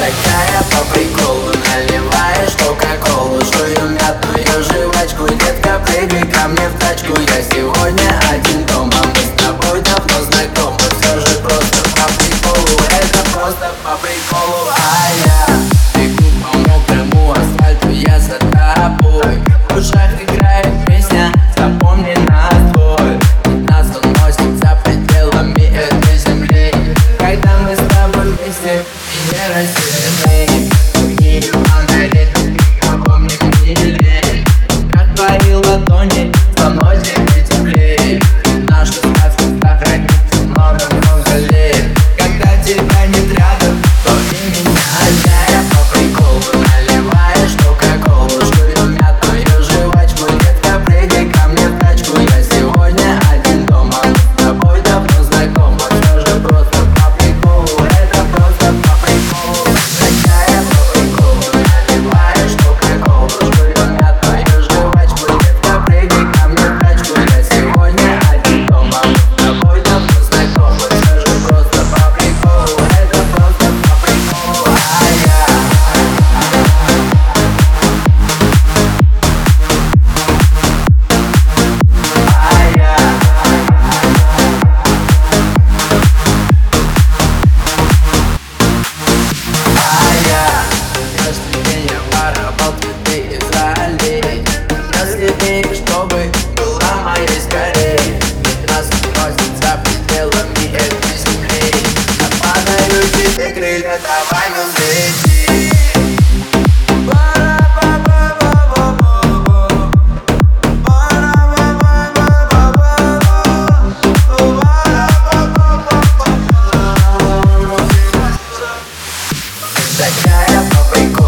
Такая по приколу, наливаешь кока-колу, жую мятную жвачку, детка, прыгай ко мне в тачку. Я сегодня один дома, мы с тобой давно знакомы. Все же просто по приколу, это просто по приколу. А я бегу по мокрому асфальту, я за тобой. В ушах играет песня, запомни нас двое. Ведь нас уносит за пределами этой земли. Когда мы с тобой вместе и не разделены, другие фонарит, кого мне милее. Как твои ладони со мной теперь теплее. Наша сказка сохранится много-много лет. Когда тебя нет рядом, то и меня отдая по приколу. Наливаешь кока-колу, жую мятную жвачку, детка, прыгай ко мне в тачку. Я сегодня один дома, мы с тобой давно знакомы. Все же просто по приколу, это просто по приколу. Такая по приколу, наливаешь кока-колу, жую мятную жвачку, детка, прыгай ко мне в тачку. Я сегодня один дома, мы с тобой давно знакомы. Все же просто по приколу, это просто по приколу. А я каждый день я воровал цветы из аллей. Если веришь, чтобы была моей скорей. Ведь нас уносит за пределами этой земли. Я падаю тебе крылья, давай мы взлети. Такая по приколу.